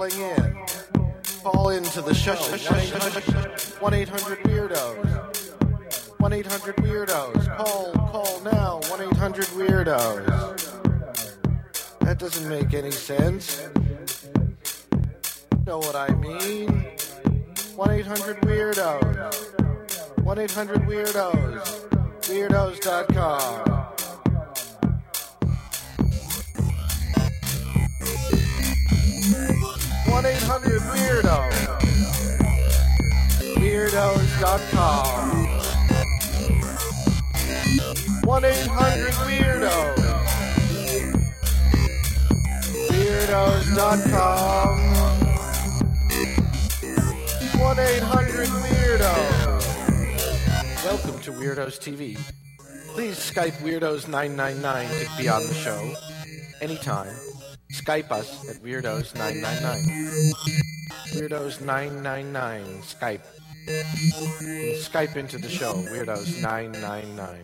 calling in. Call into the show. 1-800-WEIRDOS. 1-800-WEIRDOS. Call now. 1-800-WEIRDOS. That doesn't make any sense. Know what I mean? 1-800-WEIRDOS. 1-800-WEIRDOS. Weirdos.com. 1-800-WEIRDOS. Weirdos.com. 1-800-WEIRDOS. Weirdos.com. 1-800-WEIRDOS. Welcome to Weirdos TV. Please Skype Weirdos999 to be on the show. Anytime. Skype us at Weirdos999. Weirdos999. Skype. Skype into the show. Weirdos999.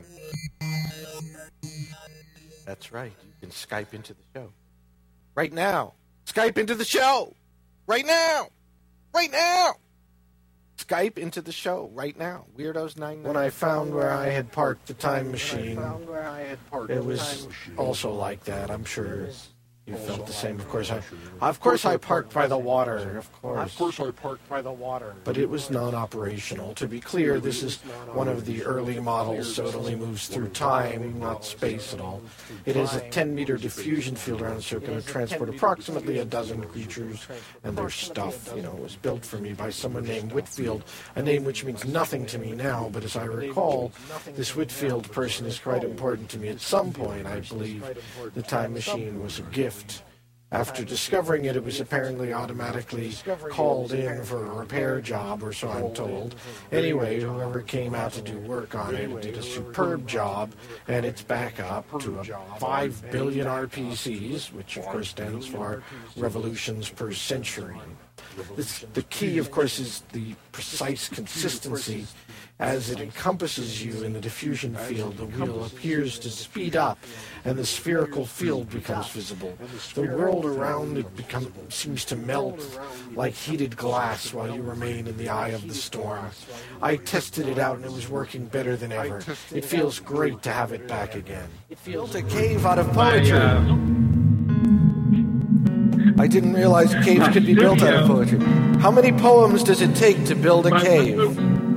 That's right. You can Skype into the show. Right now. Skype into the show. Right now. Right now. Skype into the show right now. Weirdos999. When I found where I had parked the time machine, it was also like that. I'm sure you felt the same. Of course, I parked by the water. Of course I parked by the water. But it was non-operational. To be clear, this is one of the early models, so it only moves through time, not space at all. It is a 10-meter diffusion field around the circuit to transport approximately a dozen creatures and their stuff. You know, it was built for me by someone named Whitfield, a name which means nothing to me now, but as I recall, this Whitfield person is quite important to me. At some point, I believe the time machine was a gift. After discovering it, it was apparently automatically called in for a repair job, or so I'm told. Anyway, whoever came out to do work on it did a superb job, and it's back up to 5 billion RPCs, which of course stands for revolutions per century. The key, of course, is the precise consistency. As it encompasses you in the diffusion field, the wheel appears to speed up, and the spherical field becomes visible. The world around it seems to melt like heated glass while you remain in the eye of the storm. I tested it out, and it was working better than ever. It feels great to have it back again. It feels a cave out of poetry. I didn't realize caves could be built out of poetry. How many poems does it take to build a cave?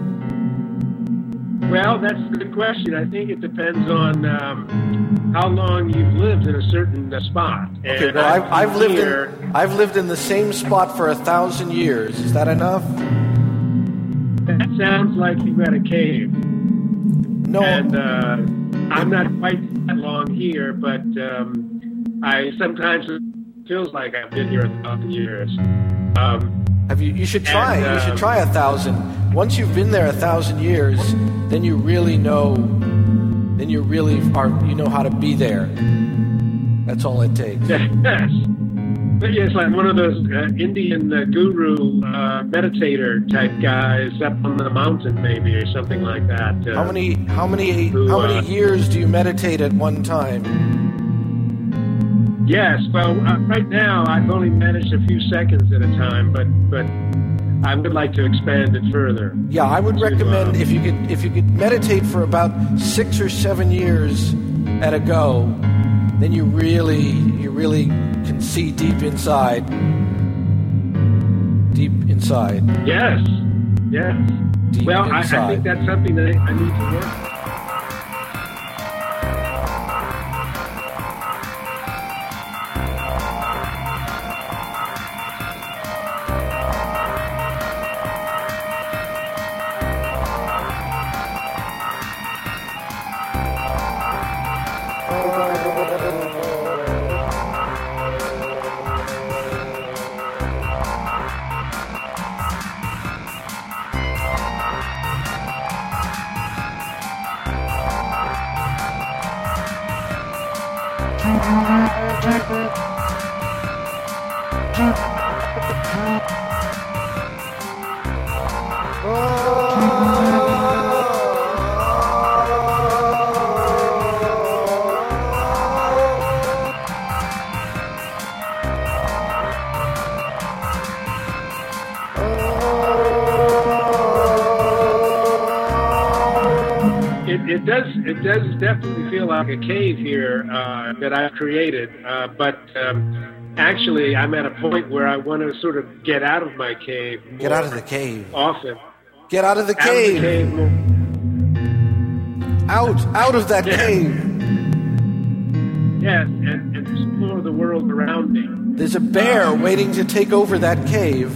Well, that's a good question. I think it depends on how long you've lived in a certain spot. Okay, well, I've lived in the same spot for 1,000 years. Is that enough? That sounds like you've got a cave. No. And I'm not quite that long here, but I sometimes it feels like I've been here 1,000 years. You should try. You should try 1,000. Once you've been there 1,000 years, then you really know. Then you really you know how to be there. That's all it takes. Yes. But it's like one of those Indian guru meditator type guys up on the mountain, maybe, or something like that. How many years do you meditate at one time? Yes, well, right now I've only managed a few seconds at a time, but I would like to expand it further. Yeah, I would recommend if you could meditate for about 6 or 7 years at a go, then you really can see deep inside. Deep inside. Yes. Deep well, inside. I think that's something that I need to work on. it does definitely feel like a cave here that I've created. But actually, I'm at a point where I want to sort of get out of my cave. Get out of the cave. Often. Get out of the cave. Out of that cave. Yes, and explore the world around me. There's a bear waiting to take over that cave.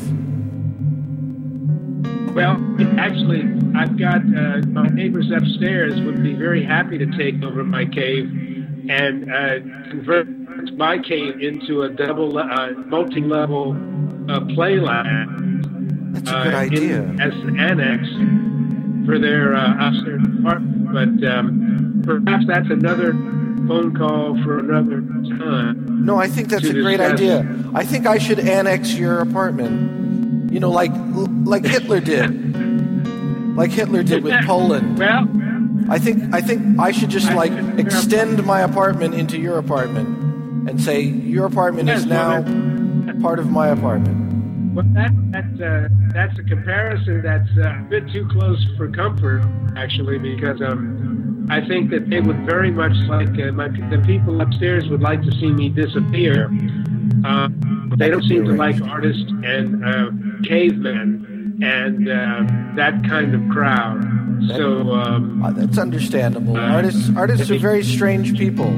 Well, actually, I've got my neighbors upstairs would be very happy to take over my cave and convert my cave into a multi-level playland. That's a good idea. As an annex for their upstairs apartment. But perhaps that's another phone call for another time. No, I think that's a great idea. I think I should annex your apartment. You know, like Hitler did. Like Hitler did with Poland. Well, I think I should just extend my apartment into your apartment and say your apartment is now part of my apartment. Well, that's a comparison that's a bit too close for comfort, actually, because I think that they would very much like the people upstairs would like to see me disappear. They don't seem to like artists and cavemen and that kind of crowd. So that's understandable. Artists are very strange people.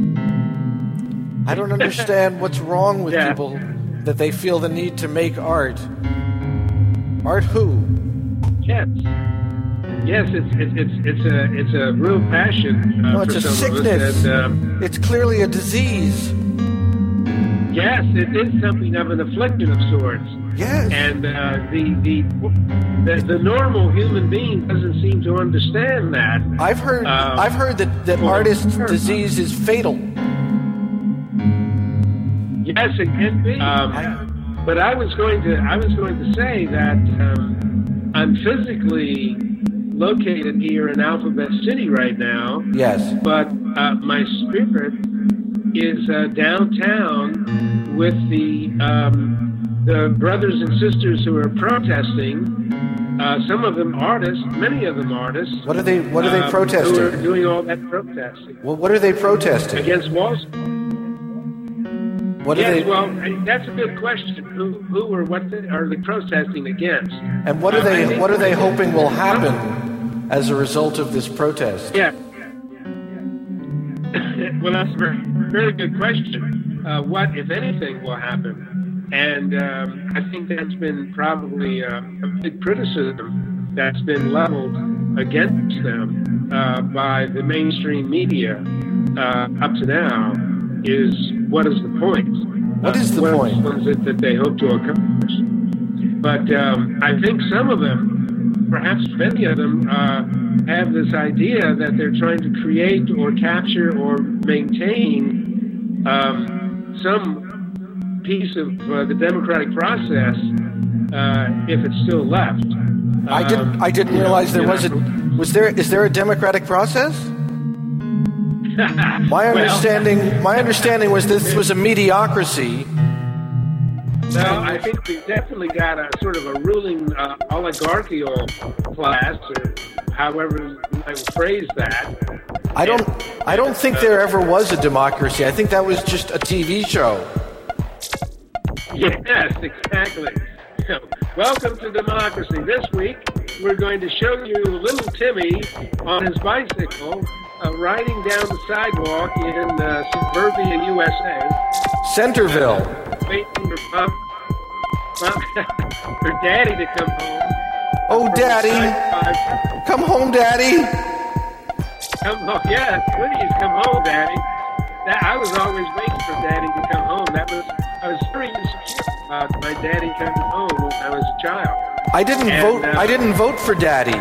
I don't understand what's wrong with people that they feel the need to make art. Art who? Yes, it's a real passion. No, it's for a some sickness. Of us, and, it's clearly a disease. Yes, it is something of an affliction of sorts. Yes. And the normal human being doesn't seem to understand that. I've heard that artists' disease is fatal. Yes, it can be. But I was going to say that I'm physically located here in Alphabet City right now. Yes. But my spirit is downtown with the brothers and sisters who are protesting. Some of them artists, many of them artists. What are they protesting? Who are doing all that protesting? Well, what are they protesting? Against Wall Street. What are they? Well, that's a good question. Who or what are they protesting against? And what are they hoping will happen as a result of this protest? Yeah. Well, that's a very, very good question. What, if anything, will happen? And I think that's been probably a big criticism that's been leveled against them by the mainstream media up to now is, what is the point? What is the point? What is it that they hope to accomplish? But I think some of them, perhaps many of them, have this idea that they're trying to create or capture or maintain some piece of the democratic process if it's still left. I didn't realize there was is there a democratic process? My understanding was this was a mediocrity. No, I think we definitely got a sort of a ruling oligarchical class, or however you might phrase that. I don't think there ever was a democracy. I think that was just a TV show. Yes, exactly. Welcome to democracy. This week, we're going to show you little Timmy on his bicycle riding down the sidewalk in suburbia USA. Centerville. Waiting for Daddy to come home. Oh, Daddy. Come home, Daddy. Come home. Yeah, please come home, Daddy. I was always waiting for Daddy to come home. I was very insecure about my daddy coming home when I was a child. I didn't vote for Daddy.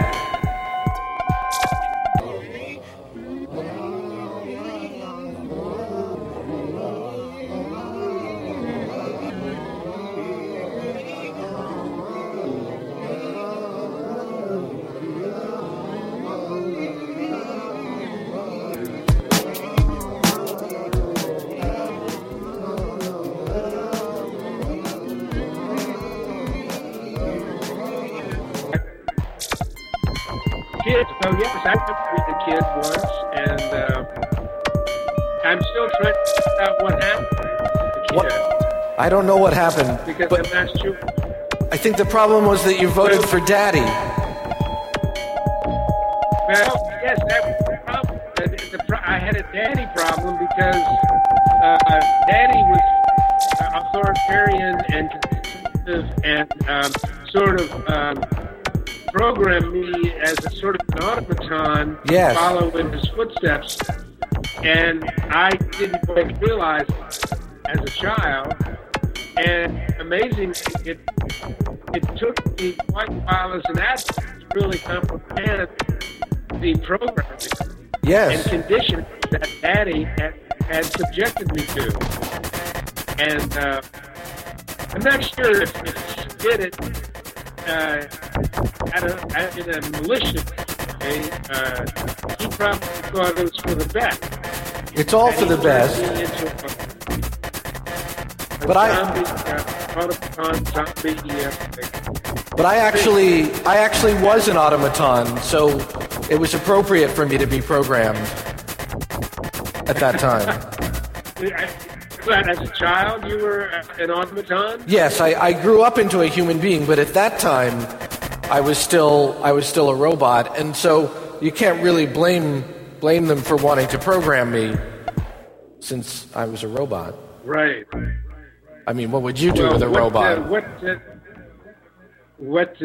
remember being a kid once, and I'm still trying to figure out what happened as a kid. What? I don't know what happened. Because but I'm not sure. I think the problem was that you voted for Daddy. Well, yes, that was the problem. I had a daddy problem because Daddy was authoritarian and conservative and sort of programmed me as a sort of an automaton Yes. to follow in his footsteps. And I didn't quite realize as a child. And amazingly, it took me quite a while as an adult to really comprehend the programming Yes. and conditions that Daddy had subjected me to. And I'm not sure if he did it in a malicious way. He probably thought it was for the best. It's all for the best. But I actually was an automaton, so it was appropriate for me to be programmed at that time. But as a child, you were an automaton? Yes, I grew up into a human being, but at that time, I was still a robot, and so you can't really blame them for wanting to program me, since I was a robot. Right. I mean, what would you do with a robot? What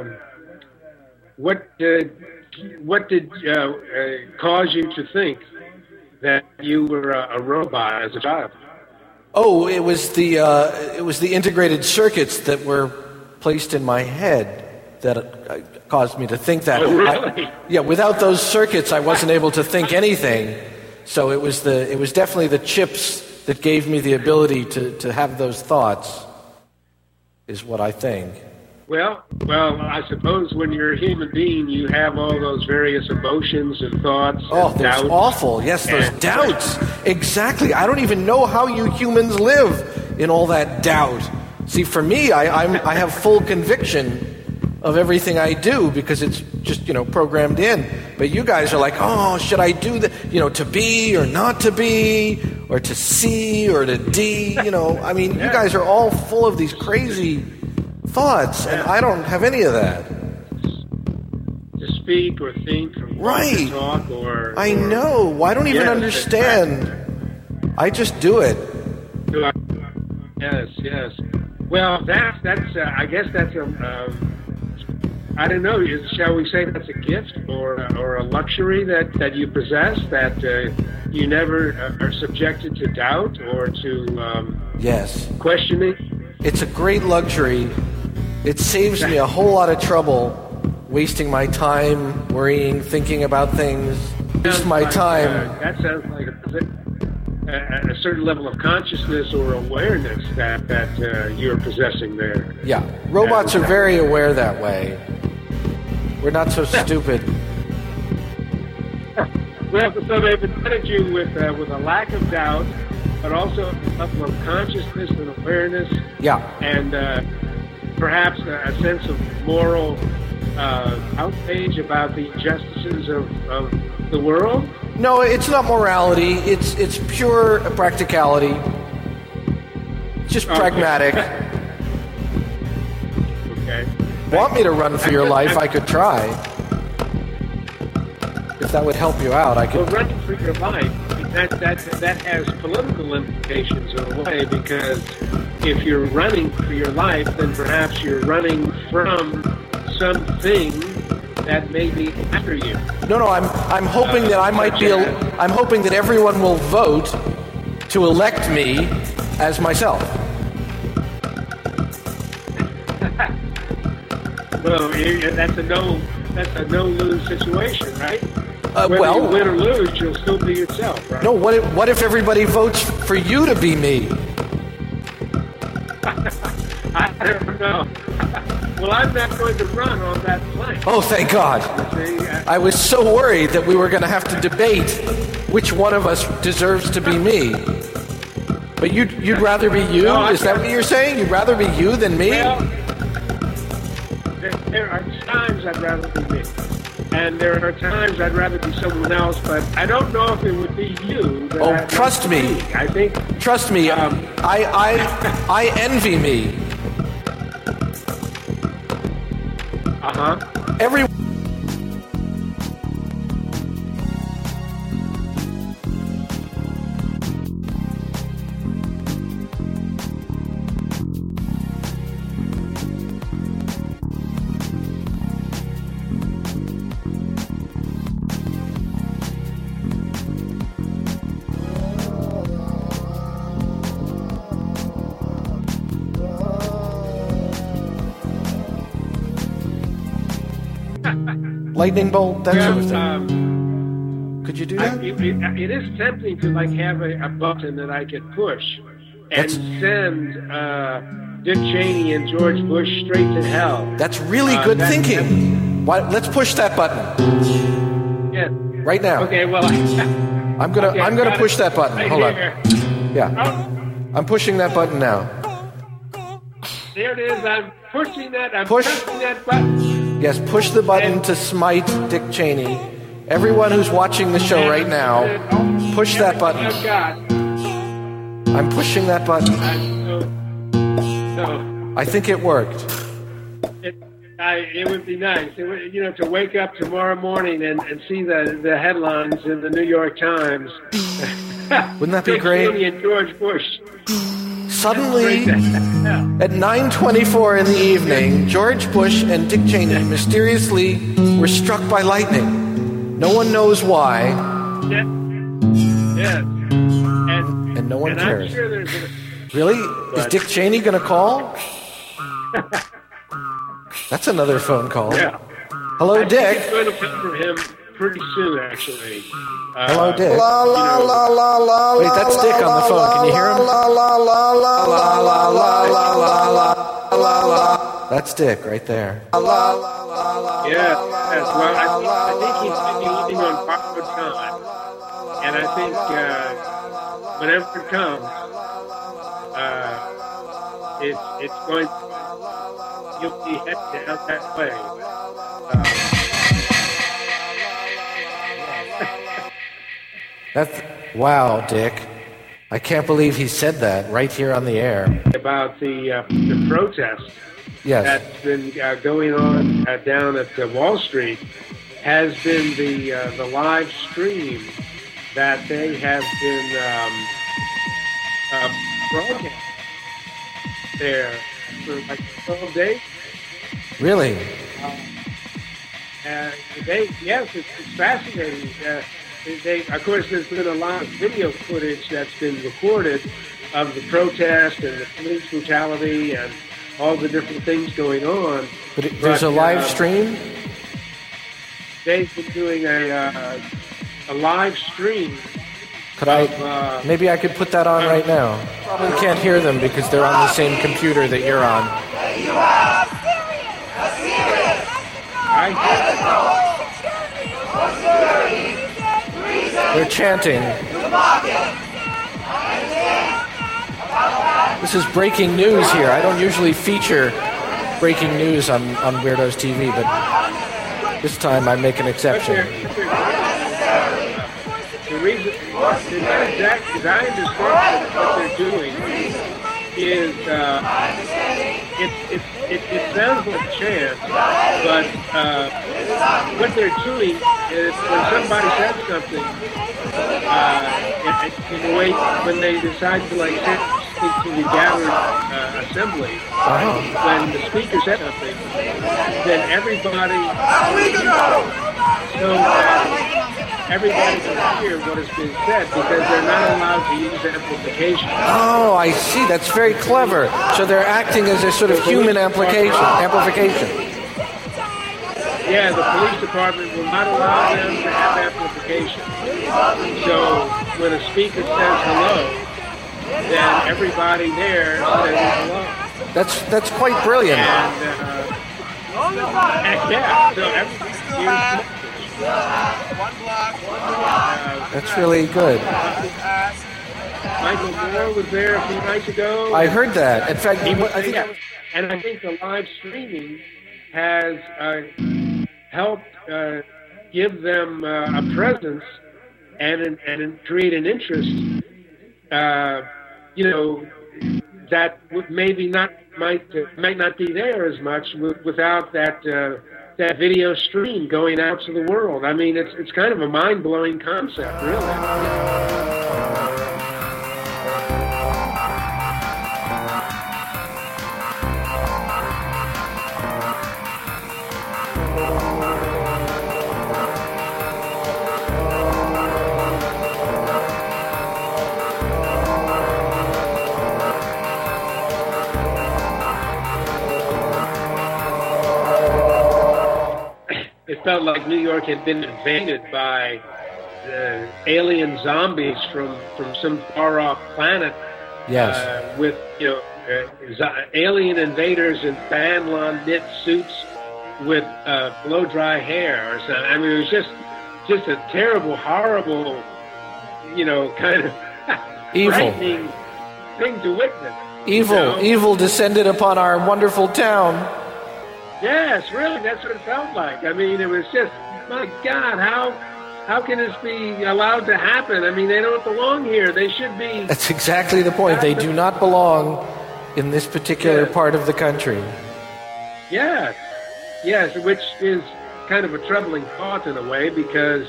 did cause you to think that you were a robot as a child? Oh, it was the integrated circuits that were placed in my head that caused me to think that. Oh, really? Without those circuits, I wasn't able to think anything. So it was definitely the chips that gave me the ability to have those thoughts, is what I think. Well, I suppose when you're a human being, you have all those various emotions and thoughts. Oh, and there's doubts. awful. Yes, those doubts. Exactly. I don't even know how you humans live in all that doubt. See, for me, I have full conviction of everything I do because it's just, programmed in. But you guys are like, oh, should I do that? To be or not to be, or to C or to D, I mean, you guys are all full of these crazy thoughts, and I don't have any of that. To speak or think or right. talk or... I know. I don't even understand. I just do it. Yes. Well, that's I guess that's I don't know. Shall we say that's a gift or a luxury that you possess, that you never are subjected to doubt or to yes, questioning? It's a great luxury. It saves me a whole lot of trouble wasting my time worrying, thinking about things. Waste my time. That sounds like a certain level of consciousness or awareness that you're possessing there. Yeah, robots are very aware that way. We're not so stupid. Well, so they've presented you with a lack of doubt, but also a level of consciousness and awareness. Yeah. And perhaps a sense of moral outrage about the injustices of the world. No, it's not morality. It's pure practicality. It's just pragmatic. Okay. Want me to run for your life? I could try. If that would help you out, I could. Well, running for your life, that has political implications in a way, because if you're running for your life, then perhaps you're running from something that may be after you. No, I'm hoping that I might be. I'm hoping that everyone will vote to elect me as myself. Well, that's a no-lose situation, right? Whether well, you win or lose, you'll still be yourself, right? No, what if everybody votes for you to be me? I don't know. Well, I'm not going to run on that plank. Oh, thank God. I was so worried that we were going to have to debate which one of us deserves to be me. But you'd rather be you? No, Is that what you're saying? You'd rather be you than me? Well, there are times I'd rather be me. And there are times I'd rather be someone else, but I don't know if it would be you. Trust me. I think. Trust me. I envy me. Every. Lightning bolt, that sort of thing. Could you do that? It is tempting to have a button that I could push and send Dick Cheney and George Bush straight to hell. That's really good thinking. Let's push that button. Yeah. Right now. Okay. Well, I'm gonna push that button. Right Hold on. here. Yeah. Oh. I'm pushing that button now. There it is. I'm pushing that. I'm Push. pushing that button. Yes, push the button to smite Dick Cheney. Everyone who's watching the show right now, push that button. I've got. I'm pushing that button. So, I think it worked. it would be nice, to wake up tomorrow morning and see the headlines in the New York Times. Wouldn't that be Dick great? Cheney and George Bush. Suddenly, at 9:24 in the evening, George Bush and Dick Cheney mysteriously were struck by lightning. No one knows why. Yes. And no one cares. I'm sure there's Really? Is Dick Cheney going to call? That's another phone call. Yeah. Hello, I think Dick. it's going to come from him pretty soon, actually. Hello, Dick. Wait, that's Dick on the phone. Can you hear him? That's Dick right there. Yes. Well, I think he's been eating on borrowed time. And I think whenever it comes, it's going to, you'll be headed out that way. Wow, Dick. I can't believe he said that right here on the air. About the protest Yes. that's been going on down at Wall Street has been the live stream that they have been broadcasting there for 12 days. Really? Yes, it's fascinating. Of course, there's been a lot of video footage that's been recorded of the protest and the police brutality and all the different things going on. But there's a live stream? They've been doing a live stream. Could I? Maybe I could put that on right now. Probably can't hear them because they're on the same computer that you're on. They're chanting. This is breaking news here. I don't usually feature breaking news on Weirdos TV, but this time I make an exception. The reason, as I understand what they're doing, is it sounds like chant, but what they're doing is when somebody says something, in a way, when they decide to speak to the gathered assembly, when the speaker says something, then everybody, everybody can hear what has been said because they're not allowed to use amplification. Oh, I see. That's very clever. So they're acting as a sort of human amplification. Yeah, the police department will not allow them to have amplification. So when a speaker says hello, then everybody there says hello. That's quite brilliant. And yeah, so everybody hears. That's really good. Michael Moore was there a few nights ago. I heard that. In fact, I think the live streaming has helped give them a presence and create an interest, that maybe might not be there as much without that video stream going out to the world. I mean, it's kind of a mind-blowing concept, really. It felt like New York had been invaded by alien zombies from some far-off planet. Yes. With alien invaders in Banlon knit suits with blow-dry hair or something. I mean, it was just a terrible, horrible, kind of evil frightening thing to witness. Evil descended upon our wonderful town. Yes, really, that's what it felt like. I mean, it was just, my God, how can this be allowed to happen? I mean, they don't belong here. They should be... That's exactly the point. They do not belong in this particular part of the country. Yes, which is kind of a troubling thought in a way, because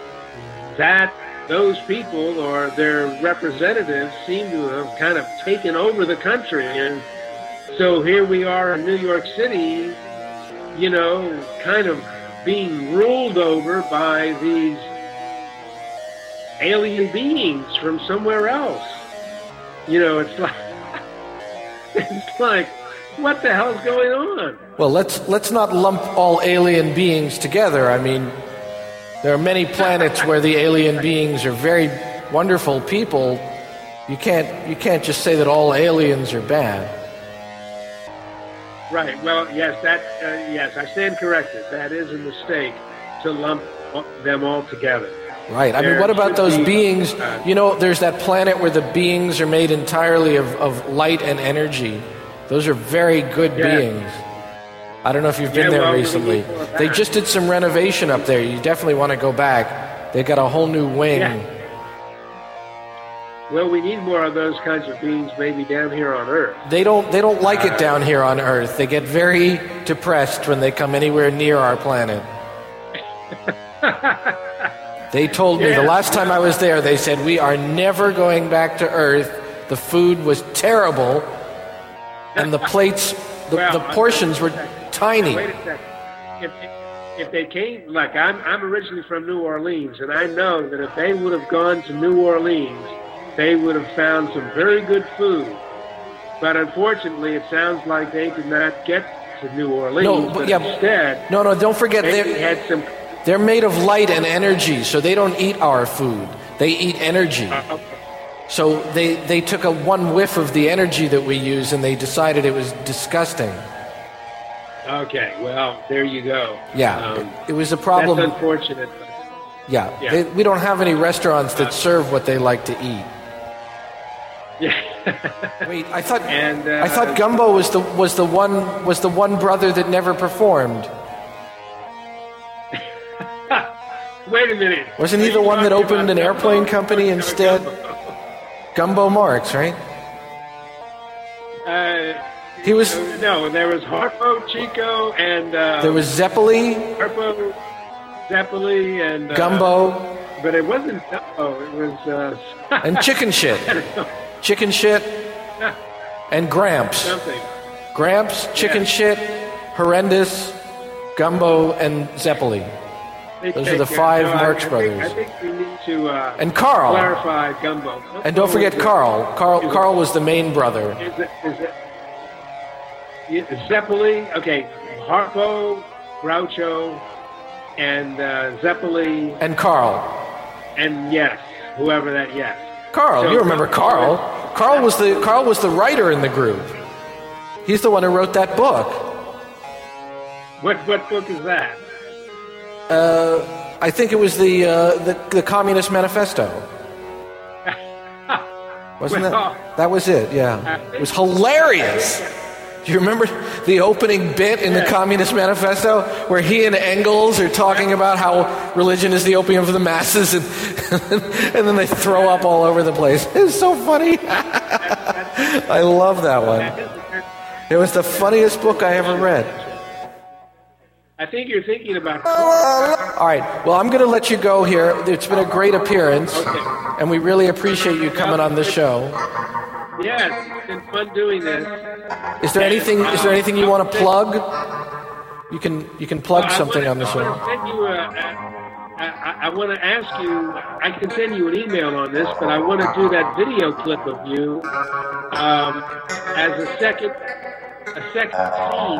those people or their representatives seem to have kind of taken over the country. And so here we are in New York City, kind of being ruled over by these alien beings from somewhere else. It's like, what the hell's going on? Well, let's not lump all alien beings together. I mean, there are many planets where the alien beings are very wonderful people. You can't just say that all aliens are bad. Right. Well, yes, yes, I stand corrected. That is a mistake to lump them all together. Right. I mean, what about those beings? There's that planet where the beings are made entirely of light and energy. Those are very good beings. I don't know if you've been there recently. They just did some renovation up there. You definitely want to go back. They got a whole new wing. Yeah. Well, we need more of those kinds of beings maybe down here on Earth. They don't like it down here on Earth. They get very depressed when they come anywhere near our planet. They told me the last time I was there, they said, we are never going back to Earth. The food was terrible, and the plates, the portions were tiny. Wait a second. If they came, like I'm originally from New Orleans, and I know that if they would have gone to New Orleans, they would have found some very good food. But unfortunately, it sounds like they did not get to New Orleans. Instead, don't forget they're made of light and energy, so they don't eat our food. They eat energy. Okay. So they took one whiff of the energy that we use, and they decided it was disgusting. Okay, well, there you go. Yeah, it was a problem. That's unfortunate. Yeah. We don't have any restaurants that serve what they like to eat. Yeah. Wait, I thought Gumbo was the one brother that never performed. Wait a minute. Wasn't he the one that opened an airplane company instead? Gumbo Marx, right? He was. No, there was Harpo, Chico, and there was Zeppeli. Harpo, Zeppeli, and Gumbo. But it wasn't Gumbo. It was and Chicken Shit. Chicken Shit and Gramps. Something. Gramps, Chicken Shit, Horrendous, Gumbo, and Zeppeli. Those are the five Marx brothers. I think we need to and Carl. Clarify Gumbo. And don't forget Carl. Carl was the main brother. Is it Zeppeli? Okay, Harpo, Groucho, and Zeppeli. And Carl. And whoever that Carl, so, you remember Carl? Carl was the writer in the group. He's the one who wrote that book. What book is that? I think it was the Communist Manifesto. Wasn't that? That was it. Yeah, it was hilarious. Do you remember the opening bit in the Communist Manifesto where he and Engels are talking about how religion is the opium of the masses, and then they throw up all over the place? It's so funny. I love that one. It was the funniest book I ever read. I think you're thinking about. All right. Well, I'm going to let you go here. It's been a great appearance, and we really appreciate you coming on the show. Yes, it's been fun doing this. Is there anything you want to plug? You can plug something on the show. I want to ask you. I can send you an email on this, but I want to do that video clip of you as a second scene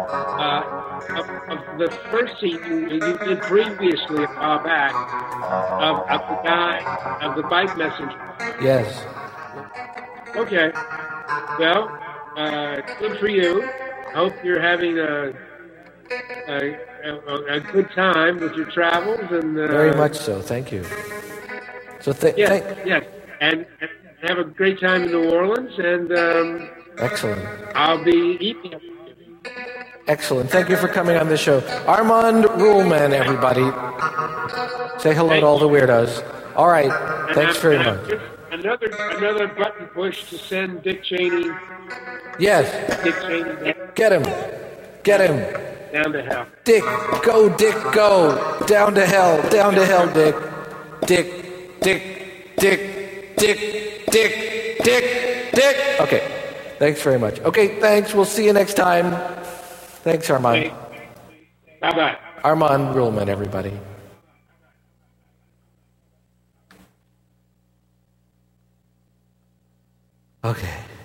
of the first scene you did previously a while back of the guy of the bike messenger. Yes. Okay. Well, good for you. Hope you're having a good time with your travels, and very much so. Thank you. So yes, and have a great time in New Orleans, and excellent. I'll be eating. Excellent. Thank you for coming on the show, Armand Ruhlman. Everybody, say hello to all the weirdos. All right. Thanks very much. Another button push to send Dick Cheney. Yes. Dick Cheney. Get him. Down to hell. Dick, go. Down to hell, Dick. Dick. Okay. Thanks very much. Okay, thanks. We'll see you next time. Thanks, Armand. Bye-bye. Armand Ruhlman, everybody. Okay.